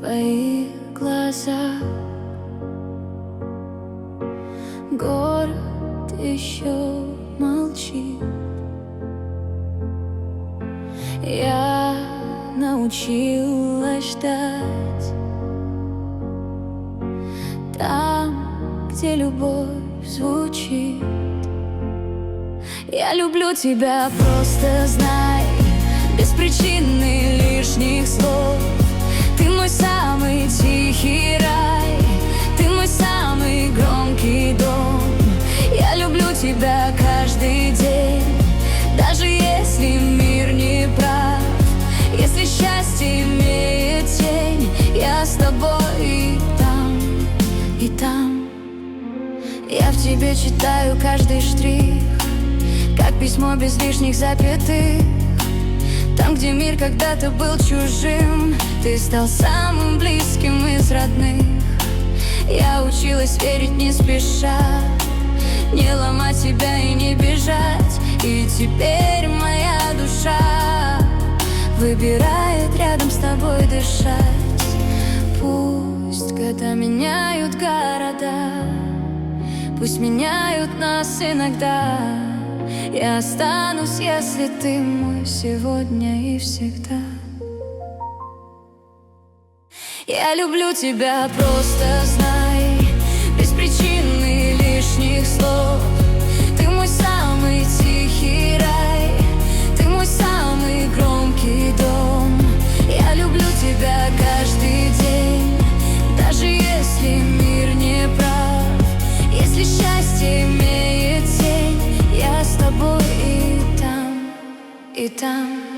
твоих глазах. Город еще молчит. Я научилась ждать там, где любовь звучит. Я люблю тебя, просто знай, без причины лишних слов. Ты мой самый тихий рай, ты мой самый громкий дом. Я люблю тебя каждый день, даже если мир не прав. Если счастье имеет тень, я с тобой и там, и там. Я в тебе читаю каждый штрих, как письмо без лишних запятых. Там, где мир когда-то был чужим, ты стал самым близким из родных. Я училась верить не спеша, не ломать себя и не бежать. И теперь моя душа выбирает рядом с тобой дышать. Пусть года меняют города, пусть меняют нас иногда. Я останусь, если ты мой сегодня и всегда. Я люблю тебя, просто знай, без причины лишних слов. Ты мой самый тихий рай, ты мой самый громкий дом. Я люблю тебя каждый день, даже если мир не прав. Если счастье имеет тень, я с тобой и там, и там.